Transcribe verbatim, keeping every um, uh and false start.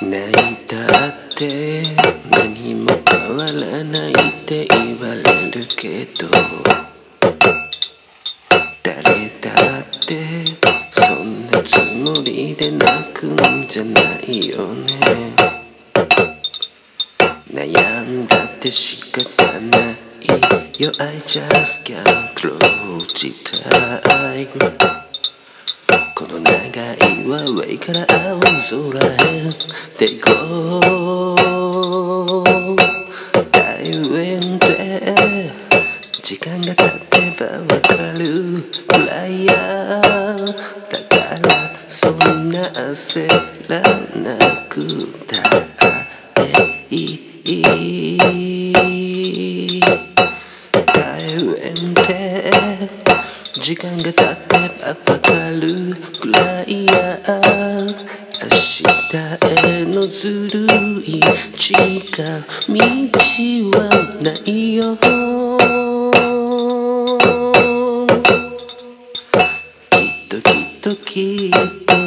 泣いたって何も変わらないって言われるけど、誰だってそんなつもりで泣くんじゃないよね。悩んだって仕方ないよ。 I just can't close it time。 この長いは上から青空へでこう大円で時間が経てばわかるくらいや。だからそんな焦らなくたっていい。大円で時間が経ってばわかるくらいや。明日へのずるい近道はないよ。きっときっときっと